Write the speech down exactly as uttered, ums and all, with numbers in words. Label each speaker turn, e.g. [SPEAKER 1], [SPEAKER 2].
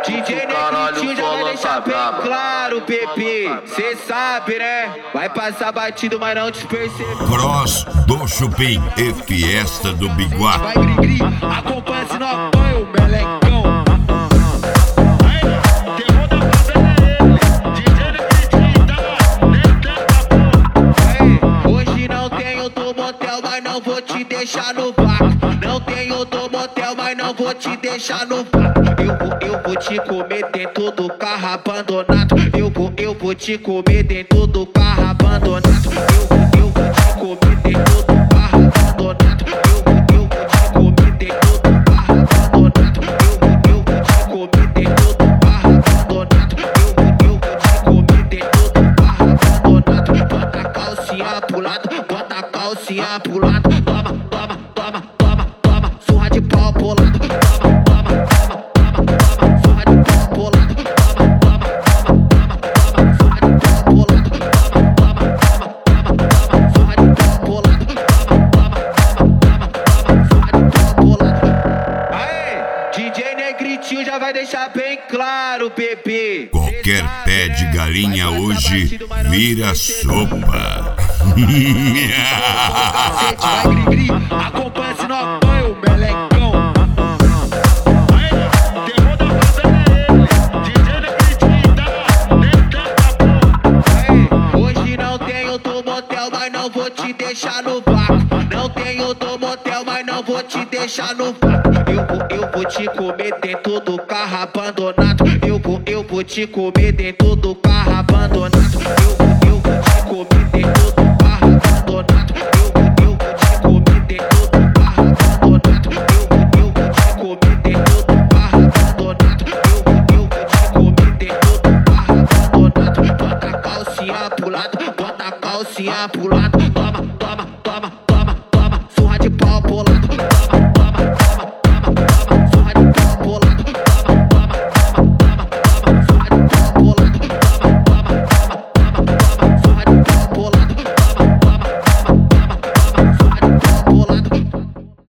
[SPEAKER 1] D J Negritinho já vai deixar bem claro, Pepe. Cê sabe, né? Vai passar batido, mas não te percebe.
[SPEAKER 2] Cross do Chupim e Fiesta do Biguá.
[SPEAKER 1] Vai, gri-gri, acompanha se não apanha o melecão. Hoje não tem outro motel, mas não vou te deixar no vácuo. Não tem outro motel, mas não vou te deixar no vácuo. Eu vou, eu vou te comer dentro do carro abandonado. Eu vou, eu vou te comer dentro do carro abandonado. Eu vou, eu vou te comer dentro do carro abandonado. Eu vou, eu vou te comer dentro do carro abandonado. Eu vou, eu vou te comer dentro do carro abandonado. Eu vou, eu vou te comer dentro do carro abandonado. Bota a calcinha pro lado, bota a calcinha pro lado. Toma, toma, toma, toma, toma, surra de pau pro lado. Toma, toma, toma, toma, toma, surra de pau pro lado. Toma, toma, toma, toma, toma, surra de pau pro lado. Toma, toma, toma, toma, toma, surra de pau pro lado. Toma, toma, toma, toma, toma, surra de pau pro lado. Aê, D J Negritinho já vai deixar bem claro, Pepe.
[SPEAKER 2] Qualquer pé de galinha hoje vira sopa.
[SPEAKER 1] Vai, gri-gri, acompanha se não apanha o melecão. Hoje não tem outro motel, mas não vou te deixar no vácuo. Não tem outro motel, mas não vou te deixar no vácuo. Eu vou, eu vou te comer dentro do carro abandonado. Eu vou, eu vou te comer dentro do carro abandonado. Eu vou, eu vou te comer dentro do carro abandonado. Eu vou, eu vou te comer dentro do carro abandonado. Eu vou, eu vou te comer dentro do carro abandonado. Eu vou, eu vou te comer dentro do carro abandonado. Bota a calcinha pro lado, bota a calcinha pro lado. Toma.